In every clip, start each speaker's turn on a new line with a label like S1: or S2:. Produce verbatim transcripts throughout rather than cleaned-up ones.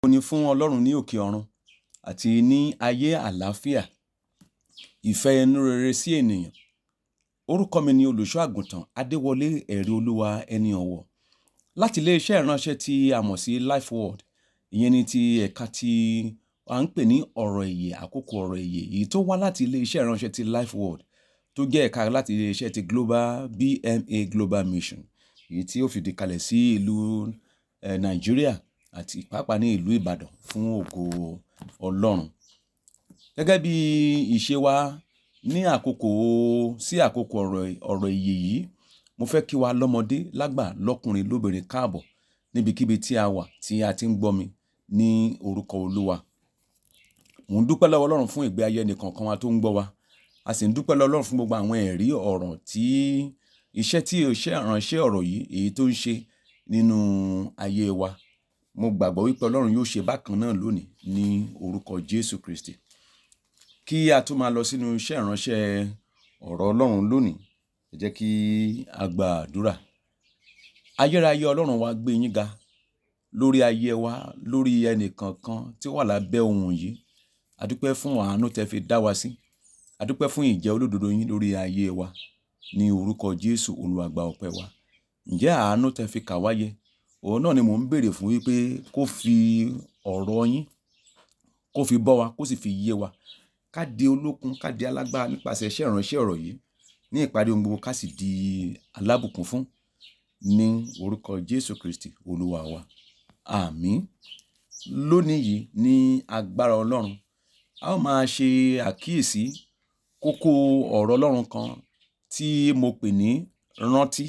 S1: Ògo ni fún Ọlọ́run ní òkè ọ̀run àti ní ayé àlàáfíà, ìfẹ́ inú rere sí ènìyàn. Orúkọ mi ni olùṣọ́ àgùntàn Adéwọlé ẹ̀rí olúwa ẹni ọ̀wọ̀. Láti ilé-iṣẹ́ ìránṣẹ́ tí a mọ̀ sí Life Word, ìyẹn ni ti ẹ̀ka tí a ń pè ní ọ̀rọ̀ ìyè, àkókò ọ̀rọ̀ ìyè, èyí tó wá láti ilé-iṣẹ́ ìránṣẹ́ ti Life Word, tó jẹ́ ẹ̀ka láti ilé-iṣẹ́ ti Global B M A Global Mission, èyí tí ó fìdí kalẹ̀ sí ìlú eh, Nàìjíríà àti pàápàá ní ìlú Ìbàdàn fún ògo Ọlọ́run. Gẹ́gẹ́ bí ìṣe wa ní àkókò sí àkókò ọ̀rọ̀ ọ̀rọ̀ ìyè yìí, mo fẹ́ kí wa lọ́mọdé lágbà lọ́kùnrin lóbìnrin káàbọ̀ níbikíbi tí a wà tí a ti ń gbọ́ mi ní orúkọ Olúwa. Mo ń dúpẹ́ lọ́wọ́ Ọlọ́run fún ìgbé ayé ẹnìkọ̀ọ̀kan wa tó ń gbọ́ wa. A sì ń dúpẹ́ lọ́wọ́ Ọlọ́run fún gbogbo àwọn ẹ̀rí ọ̀rọ̀ tí iṣẹ́ tí iṣẹ́ ìránṣẹ́ ọ̀rọ̀ yìí èyí tó ń ṣe nínú ayé wa. Mo gbàgbọ́ wípé Ọlọ́run yóò ṣe bákan náà lónìí ní orúkọ Jésù Kristi. Kí a tó máa lọ sínú iṣẹ́ ìránṣẹ́ ọ̀rọ̀ Ọlọ́run lónìí, ẹ jẹ́ kí a gba àdúrà. Ayérayé Ọlọ́run wa gbé yín ga lórí ayé wa, lórí ẹnìkankan tí ó wà lábẹ́ ohùn yìí. A dúpẹ́ fún àánú tẹ́ fi dá wa sí. A dúpẹ́ fún ìjẹ́ olódodo yín lórí ayé wa ní orúkọ Jésù Olúwa gba ọpẹ́ wa. Ǹjẹ́ àánú tẹ́ fi kà wá yẹ? Òun náà ni mò ń béèrè fún wípé kó fi ọ̀rọ̀ yín kó fi bọ́ wa, kó sì fi yé wa. Ká di olókun, ká di alágbára nípasẹ̀ iṣẹ́ ìránṣẹ́ ọ̀rọ̀ yìí. Ní ìparí ohun gbogbo ká sì di alábùkún fún ní orúkọ Jésù Kristi Olúwa wa. Àmín. Lónìí yìí ní agbára Ọlọ́run, a ó máa ṣe àkíyèsí kókó ọ̀rọ̀ Ọlọ́run kan tí mo pè ní rántí.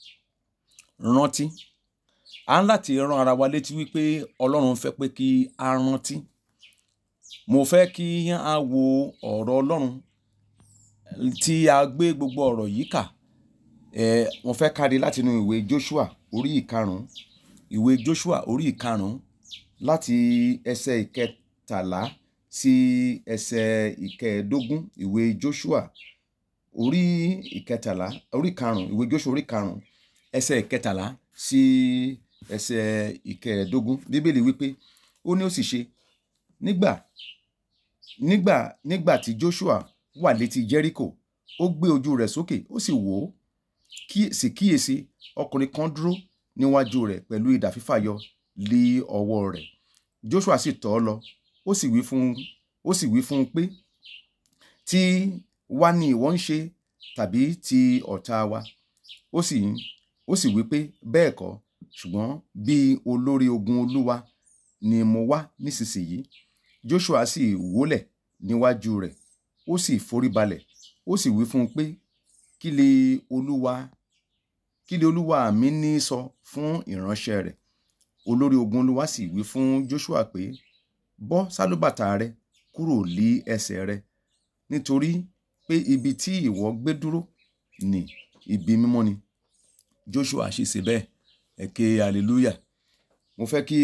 S1: Rántí. A ń láti rán ara wa létí wípé Ọlọ́run fẹ́ pé kí a rántí. Mo fẹ́ kí a wo ọ̀rọ̀ Ọlọ́run tí a gbé gbogbo ọ̀rọ̀ yìí kà. Eh, mo fẹ́ ká rí láti inú ìwé Joshua orí ìkarùn-ún. Ìwé Joshua orí ìkarùn-ún láti ẹsẹ̀ ìkẹtàlá sí ẹsẹ̀ ìkẹẹ̀dógún. Ìwé Joshua orí ìkẹtàlá, orí ìkarùn-ún, ìwé Joshua orí ìkarùn-ún ẹsẹ̀ ìkẹtàlá sí ẹsẹ̀ ìkẹẹ̀dógún. Bíbélì wípé ó ní ó sì ṣe nígbà nígbà nígbà tí Joshua wà létí Jẹ́ríkò, ó gbé ojú rẹ̀ sókè, ó sì wò ó, kí sì kíyèsí ọkùnrin kan dúró níwájú rẹ̀ pẹ̀lú idà fífàyọ lé ọwọ́ rẹ̀. Joshua sì tọ̀ ọ́ lọ, ó sì wí fún ó sì wí fún un pé, tí wá ni ìwọ ń ṣe tàbí ti ọ̀tá wa? Ó sì ó sì wí pé, bẹ́ẹ̀ kọ́, ṣùgbọ́n bí olórí ogun Olúwa ni mo wá nísinsìnyí. Joshua sì wólẹ̀ níwájú rẹ̀, ó sì foríbalẹ̀, ó sì wí fún un pé, kí lè Olúwa kí lè Olúwa mi ní sọ fún ìránṣẹ́ rẹ̀? Olórí ogun Olúwa sì wí fún Joshua pé, bọ́ sálúbàtà rẹ kúrò lí ẹsẹ̀ rẹ, nítorí pé ibi tí ìwọ gbé dúró ní ibi mímọ́ ni. Joshua sì ṣe bẹ́ẹ̀. Ẹ ké hallelujah. Mo fẹ́ kí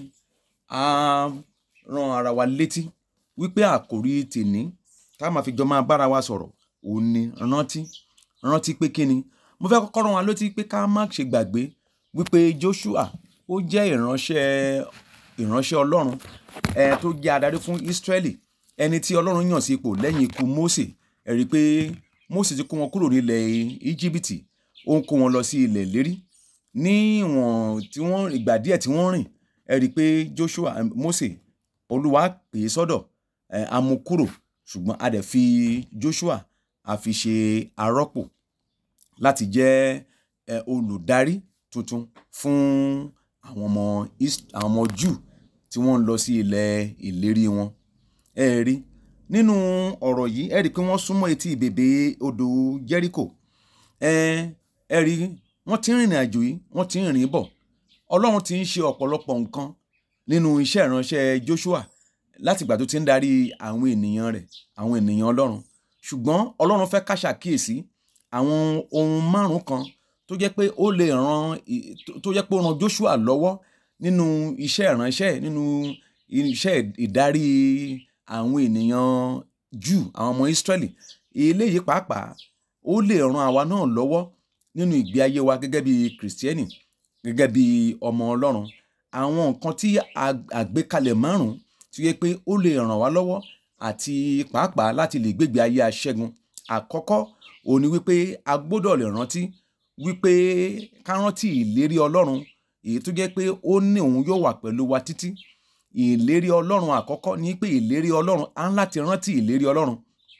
S1: a rán ara wa létí wípé àkòrí tèní tá máa fi jọ máa bára wa sọ̀rọ̀ òun ni rántí. Rántí pé kí ni? Mo fẹ́ kọ́kọ́ rán wa létí pé ká má ṣe gbàgbé wípé Joshua ó jẹ́ ìránṣẹ́ ìránṣẹ́ Ọlọ́run ẹ tó jẹ́ adarí fún Ísírẹ́lì, ẹni tí Ọlọ́run yàn sí ipò lẹ́yìn ikú Mósè. Ẹ rí i pé Mósè ti kó wọn kúrò nílẹ̀ Íjíbítì, ó ń kó wọn lọ sí ilẹ̀ ìlérí. Ní ìwọ̀n tí wọ́n ìgbà díẹ̀ tí wọ́n rìn, ẹ rí i pé Joshua Mósè Olúwa pè é sọ́dọ̀, ẹ a mú kúrò, ṣùgbọ́n a dẹ̀ fi Joshua a fi ṣe arọ́pò láti jẹ́ ẹ olùdarí tuntun fún àwọn ọmọ àwọn ọmọ Júù tí wọ́n ń lọ sí ilẹ̀ ìlérí wọn. Ẹ rí nínú ọ̀rọ̀ yìí, ẹ rí i pé wọ́n súnmọ́ etí bèbè odò Jẹ́ríkò. ẹ ẹ rí wọ́n ti ń rìnrìn àjò yìí, wọ́n ti ń rìn bọ̀. Ọlọ́run ti ń ṣe ọ̀pọ̀lọpọ̀ nǹkan nínú iṣẹ́ ìránṣẹ́ Joshua láti ìgbà tó ti ń darí àwọn ènìyàn rẹ̀, àwọn ènìyàn Ọlọ́run. Ṣùgbọ́n Ọlọ́run fẹ́ ká ṣàkíyèsí àwọn ohun márùn-ún kan tó jẹ́ pé ó lè ran tó jẹ́ pé ó ran Joshua lọ́wọ́ nínú iṣẹ́ ìránṣẹ́, nínú iṣẹ́ ìdarí àwọn ènìyàn Júù, àwọn ọmọ Ísírẹ́lì. Eléyìí pàápàá ó lè ran àwa náà lọ́wọ́ nínú ìgbé ayé wa gẹ́gẹ́ bí Kìrìsìtẹ́nì, gẹ́gẹ́ bí ọmọ Ọlọ́run. àwọn nǹkan tí àgbékalẹ̀ márùn-ún tí ó yẹ pé ó lè ràn wá lọ́wọ́ àti pàápàá láti lè gbégbé ayé aṣẹ́gun. Àkọ́kọ́ òun ni wípé a gbọ́dọ̀ lè rántí wípé ká rántí ìlérí Ọlọ́run èyí tó jẹ́ pé ó ní òun yóò wà pẹ̀lú wa títí. Ìlérí Ọlọ́run àkọ́kọ́ ni pé ìlérí Ọlọ́run á ń láti rántí ìlérí Ọlọ́run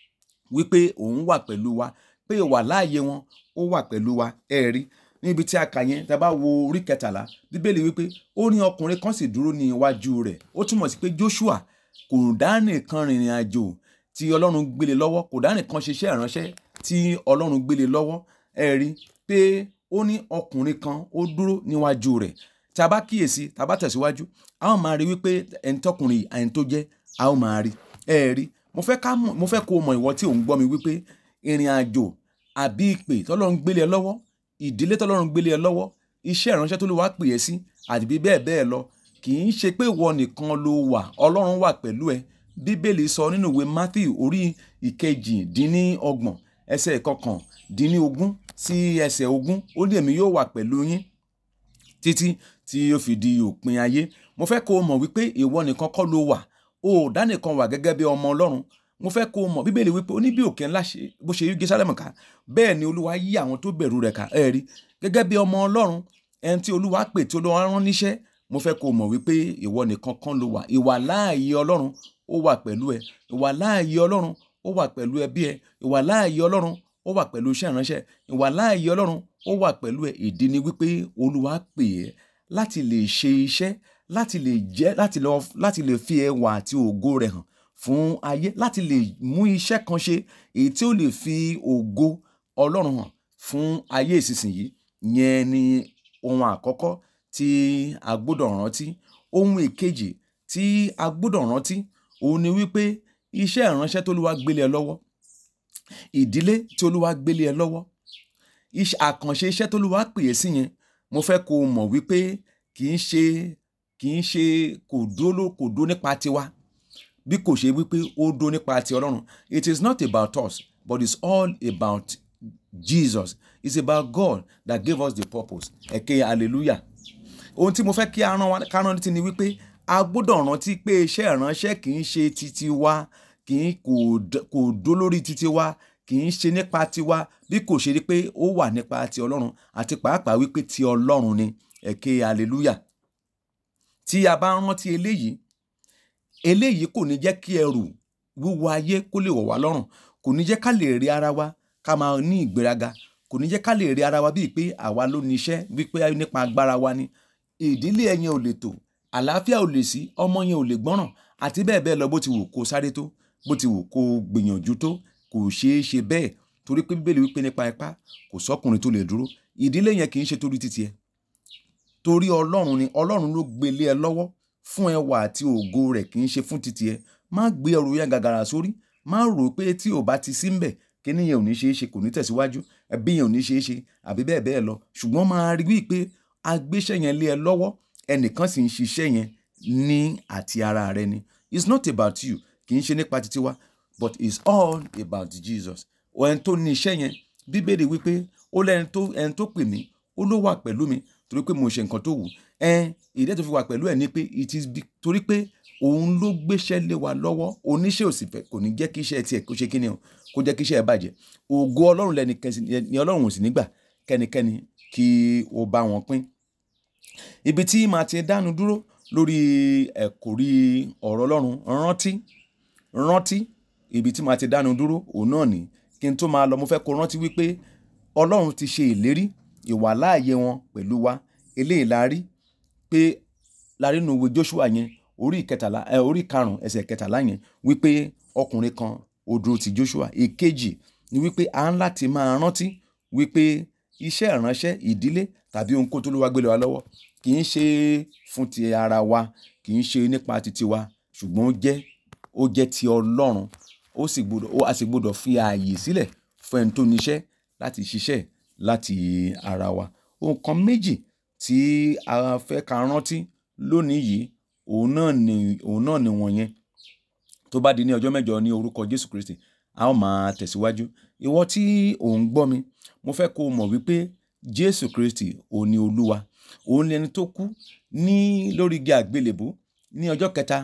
S1: wípé òun wà pẹ̀lú wa, pé ìwà láàyè wọn ó wà pẹ̀lú wa. Ẹ rí níbi tí a kà yẹn, tá a bá wo orí kẹtàlá, Bíbélì wípé ó ní ọkùnrin kan sì dúró ní iwájú rẹ̀. Ó túmọ̀ sí pé Jóṣúà kò dá nìkan rìnrìn àjò tí Ọlọ́run gbélé lọ́wọ́, kò dá nìkan ṣiṣẹ́ ìránṣẹ́ tí Ọlọ́run gbélé lọ́wọ́. Ẹ rí pé ó ní ọkùnrin kan ó dúró níwájú rẹ̀. Tá a bá kíyèsí, tá a bá tẹ̀síwájú, a ó máa rí wípé ẹni tọkùnrin ẹni tó jẹ́ a ó máa rí. Ẹ rí mo fẹ́ ká mọ̀, mo fẹ́ kó o mọ̀ ìwọ tí ò ń gbọ́ mi wípé ìrìn àjò àbí ìpè tọ́lọ́run gbélé ẹ lọ́wọ́, ìdílé tọ́lọ́run gbélé ẹ lọ́wọ́, iṣẹ́ ìránṣẹ́ tó lè wá pè é sí àti bí bẹ́ẹ̀ bẹ́ẹ̀ lọ, kì í ṣe pé ìwọ nìkan ló wà, Ọlọ́run wà pẹ̀lú ẹ. Bíbélì sọ nínú ìwé Matthew orí ìkejì-dín-ní-ọgbọ̀n ẹsẹ̀ ìkọkàn-dín-ní-ogún sí ẹsẹ̀ ogún, ó ní èmi yóò wà pẹ̀lú yín títí tí yóò fi di òpin ayé. Mo fẹ́ kó o mọ̀ wípé ìwọ nìkan kọ́ ló wà, o ò dá nìkan wà gẹ́gẹ́ bí ọmọ Ọlọ́run. Mo fẹ́ kó o mọ̀, Bíbélì wípé ó ní bí òkè ńlá ṣe bó ṣe yí Jerúsálẹ́mù ká, bẹ́ẹ̀ ni Olúwa yí àwọn tó bẹ̀rù rẹ̀ ká. Ẹ rí gẹ́gẹ́ bí ọmọ Ọlọ́run, ẹni tí Olúwa pè, tí Olúwa rán níṣẹ́, mo fẹ́ kó o mọ̀ wípé ìwọ nìkan kan ló wà. Ìwà láàyè Ọlọ́run ó wà pẹ̀lú ẹ. Ìwà láàyè Ọlọ́run ó wà pẹ̀lú ẹbí ẹ. Ìwà láàyè Ọlọ́run ó wà pẹ̀lú iṣẹ́ ìránṣẹ́. Ìwà láàyè Ọlọ́run ó wà pẹ̀lú ẹ. Ìdí ni wípé Olúwa pè ẹ́ láti lè ṣe iṣẹ́, láti lè jẹ́, láti lọ, láti lè fi ẹwà àti ògo rẹ̀ hàn fún ayé, láti lè mú iṣẹ́ kan ṣe èyí tí ó lè fi ògo Ọlọ́run hàn fún ayé ìsinsìnyí. Yẹn ni ohun àkọ́kọ́ tí a gbọ́dọ̀ rántí. Ohun èkejì tí a gbọ́dọ̀ rántí òun ni wípé iṣẹ́ ìránṣẹ́ tó Olúwa gbélé ẹ lọ́wọ́, ìdílé tí Olúwa gbélé ẹ lọ́wọ́, àkànṣe iṣẹ́ tó Olúwa pè é sí yẹn, mo fẹ́ kó o mọ̀ wípé kì í ṣe kì í ṣe kò dúró kò dúró nípa tiwa, bí kò ṣe wípé ó dúró nípa ti Ọlọ́run. It is not about us, but it's all about Jesus. It's about God that gave us the purpose. Ẹ̀kẹ́ hallelujah. Ohun tí mo fẹ́ kí a rán wa ká rán létí ni wípé a gbọ́dọ̀ rántí pé iṣẹ́ ìránṣẹ́ kì í ṣe titi wa, kì í kò dó lórí titi wa, kì í ṣe nípa tiwa, bí kò ṣe rí pé ó wà nípa ti Ọlọ́run, àti pàápàá wípé ti Ọlọ́run ni. Ẹ̀kẹ́ hallelujah. Tí a bá rántí eléyìí, eléyìí kò ní jẹ́ kí ẹrù wíwo ayé kó lè wọ̀ wá lọ́rùn, kò ní jẹ́ ká lè rí ara wa ká máa ní ìgbéraga, kò ní jẹ́ ká lè rí ara wa bíi pé àwa ló ní iṣẹ́, wípé nípa agbára wa ni. Ìdílé ẹ̀yin ò lè tò, àlàáfíà ò lè sí, ọmọ yẹn ò lè gbọ́ràn, àti bẹ́ẹ̀ bẹ́ẹ̀ lọ. Bó ti wù kó sáré tó, bó ti wù kó gbìyànjú tó, kò ṣeé ṣe bẹ́ẹ̀, torí pé Bíbélì wípé nípa ipá kò sọ́kùnrin tó lè dúró. Ìdílé yẹn kì í ṣe torí titi ẹ, torí Ọlọ́run ni. Ọlọ́run ló gbélé ẹ lọ́wọ́ fún ẹwà àti ògo rẹ̀, kì í ṣe fún titi ẹ. Má gbé ẹrù yẹn gàgàrà sórí, má rò pé tí ò bá ti sí ńbẹ̀ kíní yẹn ò ní ṣeé ṣe, kò ní tẹ̀síwájú, ẹbí yẹn ò ní ṣeé ṣe, àbí bẹ́ẹ̀ bẹ́ẹ̀ lọ. Ṣùgbọ́n máa rí wípé a gbéṣẹ́ yẹn lé ẹ lọ́wọ́, ẹnìkan sì ń ṣiṣẹ́ yẹn ní àti ara rẹ ni. It's not about you, kì í ṣe nípa titi wa, but it's all about Jesus. Ẹni tó ní iṣẹ́ yẹn, Bíbélì wípé ó lẹ́ni tó ẹni tó pè mí, ó ló wà pẹ̀lú mi torí pé mo ṣe nǹkan tó wù. Ẹn ìdí tó fi wà pẹ̀lú ẹ̀ ni pé it is be, torí pé òun ló gbéṣẹ́ lé wa lọ́wọ́. Oníṣẹ́ ò sì fẹ́, kò ní jẹ́ kí iṣẹ́ tiẹ̀ kó ṣe kíni o, kó jẹ́ kí iṣẹ́ ẹ bàjẹ́. Ògo Ọlọ́run lẹ́nikẹ́ni ni Ọlọ́run ò sì nígbà kẹ́nikẹ́ni kí ó bá wọn pín. Ibi tí màá ti dánu dúró lórí ẹ̀kọ́rí ọ̀rọ̀ Ọlọ́run, rántí rántí ibi tí màá ti dánu dúró òun náà ni. Kí n tó máa lọ, mo fẹ́ kó rántí wípé Ọlọ́run ti ṣe ìlérí ìwà láàyè wọn pẹ̀lú wa. Eléyìí la rí pé la rí nínú ìwé Jóṣúà yẹn orí ìkẹtàlá ẹ orí karùn-ún ẹsẹ̀ kẹtàlá yẹn, wípé ọkùnrin kan ó dúró ti Jóṣúà. Èkejì ni wípé a ń láti máa rántí wípé iṣẹ́ ìránṣẹ́, ìdílé tàbí ohunkóhun tó Olúwa gbélé wa lọ́wọ́ kì í ṣe fún ti ara wa, kì í ṣe nípa titi wa, ṣùgbọ́n ó jẹ́ ó jẹ́ ti Ọlọ́run. Ó sì gbọ́dọ̀ ó a sì gbọ́dọ̀ fi ààyè sílẹ̀ fún ẹni tó níṣẹ́ láti ṣiṣẹ́ láti ara wa. Ohun kan méjì tí a fẹ́ ká rántí lónìí yìí, òun náà ni òun náà ni wọ̀nyẹn. Tó bá di ní ọjọ́ mẹ́jọ ní orúkọ Jésù Kristi, a ó máa tẹ̀síwájú. Ìwọ tí ò ń gbọ́ mi, mo fẹ́ kó o mọ̀ wípé Jésù Kristi òun ni Olúwa, òun ni ẹni tó kú ní lórí igi àgbélébùú ní ọjọ́ kẹta,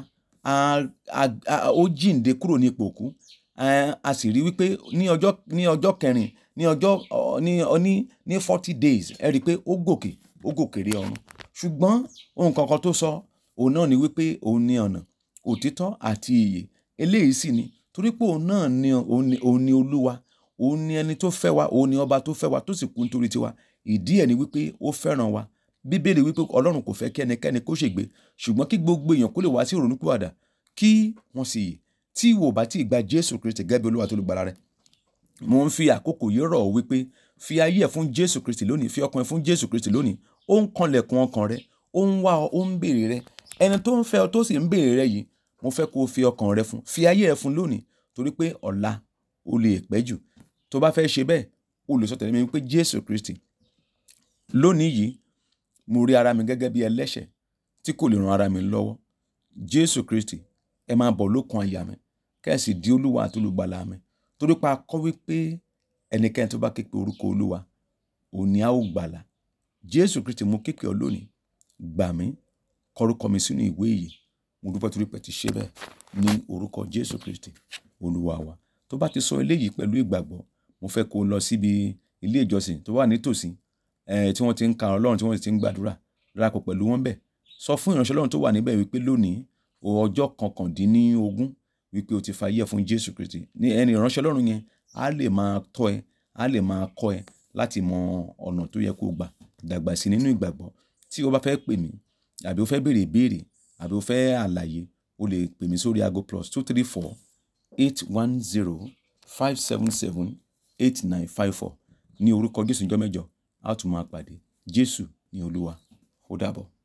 S1: ó jíǹde kúrò ní ipò òkú, a sì rí wípé ní ọjọ́ ní ọjọ́ kẹrin ní ọjọ́ ní ní ní forty days ẹ rí i pé ó gòkè ó gòkè rí ọ̀run. Ṣùgbọ́n ohun kankan tó sọ òun náà ni wípé òun ni ọ̀nà, òtítọ́ àti ìyè. Eléyìí sì ni torí pé òun náà ni òun ni òun ni Olúwa, òun ni ẹni tó fẹ́ wa, òun ni ọba tó fẹ́ wa tó sì kú nítorí tiwa. Ìdí ẹ̀ ni wípé ó fẹ́ràn wa. Bíbélì wípé Ọlọ́run kò fẹ́ kí ẹnikẹ́ni kó ṣègbé, ṣùgbọ́n kí gbogbo èèyàn kó lè wá sí ìrònúpìwàdà kí wọ́n sì yè. Tí ìwọ bá ti gba Jésù Kristi gẹ́gẹ́ bí Olúwa àti olùgbàlà rẹ, mo ń fi àkókò yìí rọ̀ ọ́ wípé fi ayé ẹ̀ fún Jésù Kristi lónìí, fi ọkàn ẹ̀ fún Jésù Kristi lónìí. Ó ń kanlẹ̀kùn ọkàn rẹ, ó ń wá ọ, ó ń béèrè rẹ. Ẹni tó ń fẹ́ ọ tó sì ń béèrè rẹ yìí, mo fẹ́ kó o fi ọkàn rẹ fún, fi ayé ẹ̀ fún lónìí, torí pé ọ̀la ó lè pẹ́ jù. Tó bá fẹ́ ṣe bẹ́ẹ̀, o lè sọ tẹ̀lé mi wípé Jésù Kristi, lónìí yìí mo rí ara mi gẹ́gẹ́ bí ẹlẹ́ṣẹ̀ tí kò lè ran ara mi lọ́wọ́. Jésù Kristi, ẹ máa bọ̀ lókun àyà mi, kẹ́ ẹ sì di Olúwa àti olùgbàlà mi. Torí pé a kọ́ wípé ẹnikẹ́ni tó bá ké pe orúkọ Olúwa, òun ni a ó gbàlà. Jésù Kristi, mo ké pe ọ lónìí, gbà mí, kọ orúkọ mi sínú ìwé ìyè. Mo dúpẹ́ torí pé ti ṣe bẹ́ẹ̀ ní orúkọ Jésù Kristi Olúwa wa. Tó bá ti sọ eléyìí pẹ̀lú ìgbàgbọ́, mo fẹ́ kó o lọ síbi ilé ìjọsìn tó wà nítòsí, eh, tí wọ́n ti ń ka Ọlọ́run, tí wọ́n ti ń gbàdúrà, darapọ̀ pẹ̀lú wọn bẹ́ẹ̀. Sọ fún ìránṣẹ́ Ọlọ́run tó wà níbẹ̀ wípé lónìí ọjọ́ kọkàndínlógún wípé o ti fa ayé ẹ̀ fún Jésù Kristi. Ní ẹni ìránṣẹ́ Ọlọ́run yẹn á lè máa tọ́ ẹ, á lè máa kọ́ ẹ láti mọ ọ̀nà tó yẹ kó gbà dàgbà sí nínú ìgbàgbọ́. Tí o bá fẹ́ pè mí, àbí o fẹ́ béèrè ìbéèrè, àbí o fẹ́ àlàyé, o lè pè mí sórí aago plus two three four eight one zero five seven seven eight nine five four. Ní orúkọ Jésù, ọjọ́ mẹ́jọ a ó tún máa pàdé. Jésù ni Olúwa. Ó dàbọ̀.